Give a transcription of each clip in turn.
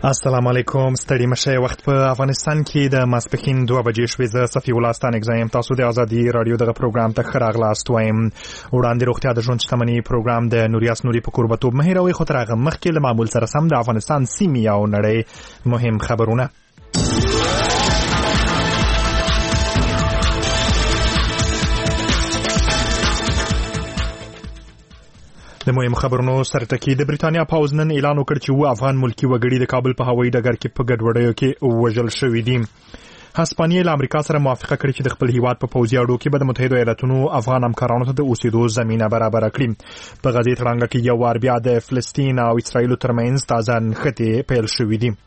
السلام علیکم. ستړي مشه. وخت په افغانستان کې د ماسپښین 2 بجې شوې. زه صفي الله ستانک زایم. تاسو د ازادي رادیو دغه پروګرام ته ښه راغلاست وایم. وړاندې روغتیا د ژوند شتمنۍ پروګرام د نوریاس نوري په کوربتوب مهیروي خو تر هغه مخکې له معمول سره سم د افغانستان سیمې او نړۍ مهم خبرونه. د مهم خبرونو سرټکی د بریتانیا پاوز نن اعلان وکړ چې و افغان ملکی وګړي د کابل په هوایي ډګر کې په ګډوډیو کې وژل شوي دي. هسپانیې له امریکا سره موافقه کړې چې د خپل هیواد په پوځي اړو کې به د متحده ایالاتونو افغان همکارانو ته د اوسېدو زمینه برابره کړي. په غزې تړانګه کې یو وار بیا د فلسطین او اسرائیل ترمنځ تازه نښتې پیل شوې دي.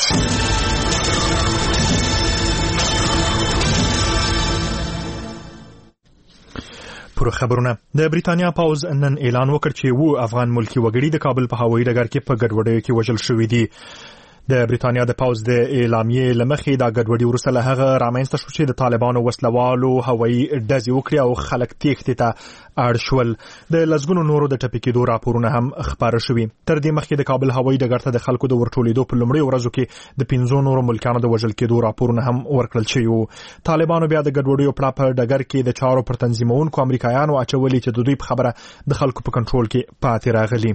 پر خبرونه. د بریتانیا پاوز نن اعلان وکړ چې و افغان ملکی وګړي د کابل په هوایي ډګر کې په ګډوډیو کې وژل شوي دي. د بریتانیا د پاوز د اعلامیې لمخې دا ګډوډي وروسته له هغه رامنځته شو چې د طالبانو وسلوالو هوایي ډزې وکړي او خلک تېښتې ته اړ شول. د لسګونو نورو د ټپي کېدو راپورونه هم خپاره شوي. تر دې مخکې د کابل هوایي ډګر ته د خلکو د ورټولېدو په لومړیو ورځو کې د 5 نورو ملکانو د وژل کېدو راپورونه هم ورکړل شوي وو. طالبانو بیا د ګډوډیو پړه په ډګر کې د چارو پر تنظیمونکو امریکایانو اچولي چې د دوی په خبره د خلکو په کنټرول کې پاتې راغلي.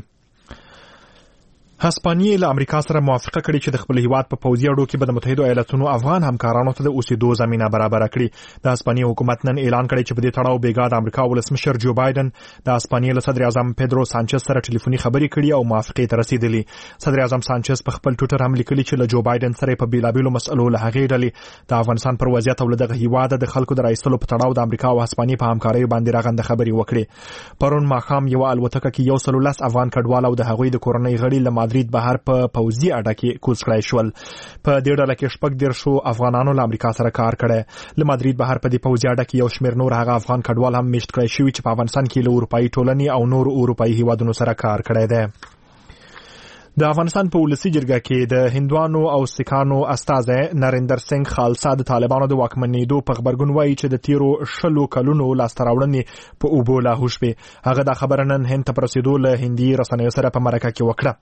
هسپانیې له امریکا سره موافقه کړې چې د خپل هیواد په پوځي اړو کې به د متحده ایالاتونو افغان همکارانو ته د اوسېدو زمینه برابره کړي. د هسپانیې حکومت نن اعلان کړی چې په دې تړاو بیګا د امریکا ولسمشر جو بایدن د هسپانیې له صدر اعظم پیدرو سانچز سره ټلیفوني خبرې کړي او موافقې ته رسیدلي. صدر اعظم سانچز په خپل ټویټر هم لیکلي چې له جو بایدن سره په بیلابیلو مسئلو له هغې ډلې د افغانستان پر وضعیت او له دغه هیواد د خلکو د راایستلو په تړاو د امریکا او هسپانیې په همکارۍ باندې راغونډه خبرې وکړي. پرون ماښام یو الوتکه کې 110 افغان کډوال او د هغوی د کورنۍ غړي له مادرید بهر په پوځي اډه کې کوز کړای شول. په دې ډله کې 14 افغانانو له امریکا سره کار کړی. له مادرید بهر په دې پوځي اډه کې یو شمېر نور هغه افغان کډوال هم میشت کړای شوي چې په افغانستان کې له اروپایي ټولنې او نور اروپایي هیوادونو سره کار کړی دی. د افغانستان په ولسی جرګه کې د هندوانو او سکانو استازی نریندر سنگ خالصا د طالبانو د واکمنېدو په خبرګون وایي چې د تیرو 10 کلونو لاسته راوړنې په اوبو لاهو شوې. هغه دا خبره نن هند ته په رسېدو له هندي رسنیو سره په مرکه کې وکړه.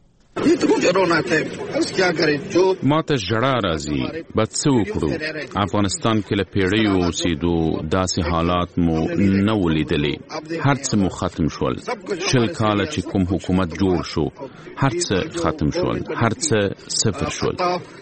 ما ته ژړا راځي. بد څه وکړو؟ افغانستان کې له پیړیو اوسېدو داسې حالات مو نه ولیدلې. هر څه مو ختم شول. 20 کاله چې کوم حکومت جوړ شو هر څه ختم شول. هر څه صفر شول.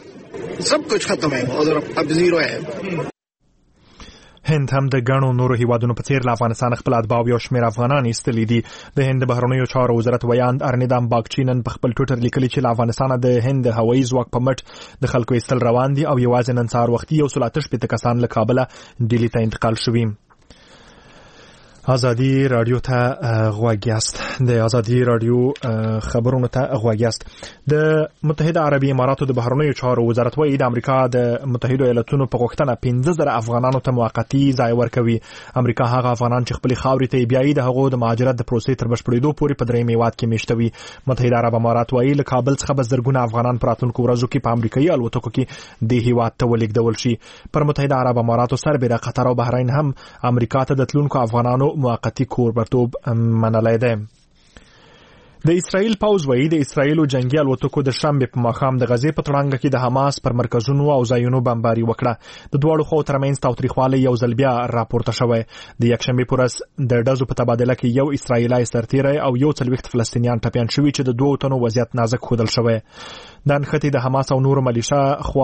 هند هم د ګڼو نورو هیوادونو په څیر له افغانستان خپل اتباع او یو شمېر افغانان ایستلي دي. د هند بهرنیو چارو وزارت ویاند ارنیدام باګچی نن په خپل ټویټر لیکلي چې له افغانستانه د هند هوایي ځواک په مټ د خلکو ایستل روان دي او یوازې نن سهار وختي 188 کسان له کابله ډیلي ته انتقال شوي. ازادي رادیو ته غوږ یاست. د ازادي رادیو خبرونو ته غوږ یاست. د متحده عربي اماراتو د بهرنیو چارو وزارت وایي د امریکا د متحده ایالاتونو په غوښتنه 15,000 افغانانو ته موقتی ځای ورکوي. امریکا هغه افغانان چې خپل خاورې ته بیایي د هغو د مهاجرت د پروسې تر بشپړېدو پورې په درېیم هیواد کې میشتوي. متحده عرب امارات وایي له کابل څخه به زرګونه افغانان په راتلونکو ورځو کې په امریکایي الوتکو کې د هیواد ته ولېږدول شي. پر متحده عرب اماراتو سربېره قطر او بحرین هم امریکا ته د تلونکو افغانانو موقتی کوربتوب منلی دی. د اسرائیل پاوز وایي د اسرائیلو جنگي الوتکو د شنبې په ماښام د غزې په تړانګه کې د حماس پر مرکزونو او ځایونو بمباري وکړه. د دواړو خواو ترمنځ تاوتریخوالی یو ځل بیا راپورته شوی. د یکشنبې په ورځ د ډزو په تبادله کې یو اسرائیلی سرتیری او 40 فلسطینیان ټپیان شوي چې د 2 تنو وضعیت نازک ښودل شوی. دا نښتې د حماس او نورو ملیشه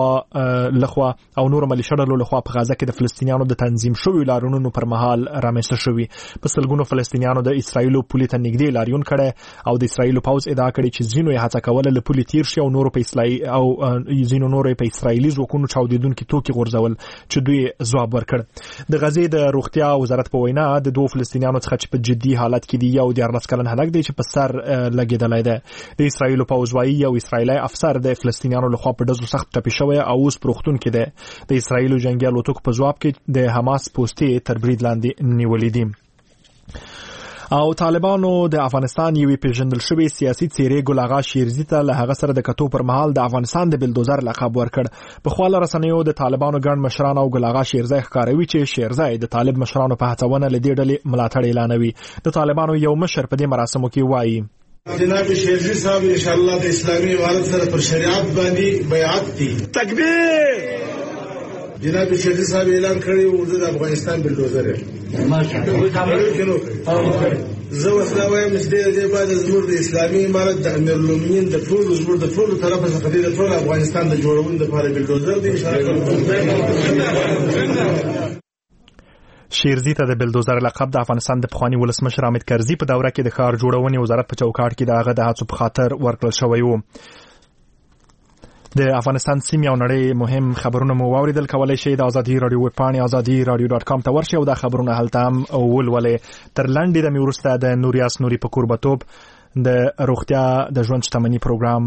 ډلو لخوا په غزه کې د فلسطینیانو د تنظیم شویو لاریونونو پر مهال رامنځته شوي. په سلګونو فلسطینیانو د اسرائیلو پولې ته نږدې لاریون کړی او د اسرائیلو پوځ ادعا کړې چې ځینو یې هڅه کوله له پولې تیر شي او ځینو نورو په اسرائیلي ځواکونو چاودېدونکي توکي غورځول چې دوی ځواب ورکړ. د غزې د روغتیا وزارت په وینا د 2 فلسطینیانو څخه چې په جدي حالت کې دي یو 14 کلن هلک دی چې په سر لګېدلی دی. د اسرائیلو پوځ وایي یو اسرائیلی افسر د فلسطینیانو لخوا په ډزو سخت ټپي شوی او اوس په روغتون کې دی. د اسرائیلو جنګي الوتکو په ځواب کې د حماس پوستې تر برید لاندې نیولې دي. او طالبانو د افغانستان یوې پیژندل شوې سیاسي څیرې ګل اغا شیرزي ته له هغه سره د کتو پر مهال د افغانستان د بلدوزر لقب ورکړ. په خواله رسنیو د طالبانو ګڼ مشران او ګل اغا شیرزي ښکاروي چې شیرزي د طالب مشرانو په هڅونه له دې ډلې ملاتړ اعلانوي. د طالبانو یو مشر په دې مراسمو کې وایي جناب شیرزی صاحب ان شاء الله د اسلامي امارت سره پر شریعت باندې بیعت دي. تکبیر. جناب شیرزی صاحب اعلان کړی و د افغانستان بلډوزر زه وسله وایم چې د بعد زموږ د اسلامي امارت د امیر المؤمنین د ټولو طرفه څخه د ټول افغانستان د جوړولو لپاره بلډوزر دی ان شاء الله. شیرزی ته د بلډوزر لقب د افغانستان د پخوانی ولسمشر حامد کرزي په دوره کې د ښار جوړونې وزارت په چوکاټ کې د هغه د هڅو په خاطر ورکړل شوی و. د افغانستان سیمې او نړۍ مهم خبرونه مو واوریدل. کولای شئ د ازادي رادیو ویب پاڼې azadi.radio.com ته ورشئ او دا خبرونه هلته هم ولولئ. تر لنډې دمې وروسته د نوریاس نوري په کوربتوب د روغتیا د ژوند شتمنۍ پروګرام